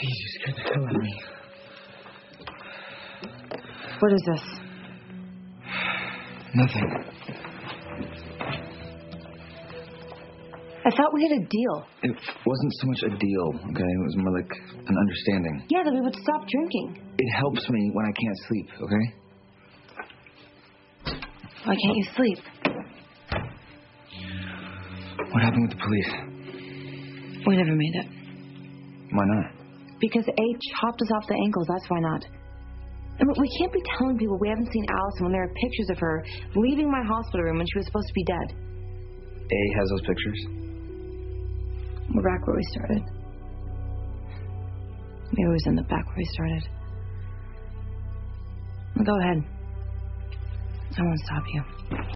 Jeez, you scared the hell out of me. What is this? Nothing. I thought we had a deal. It wasn't so much a deal, okay? It was more like an understanding. Yeah, that we would stop drinking. It helps me when I can't sleep, okay? Why can't you sleep? What happened with the police? We never made it. Why not? Because A chopped us off the ankles, that's why not. I mean, we can't be telling people we haven't seen Allison when there are pictures of her leaving my hospital room when she was supposed to be dead. A has those pictures? We're back where we started. We always end up back where we started. Well, go ahead. I won't stop you.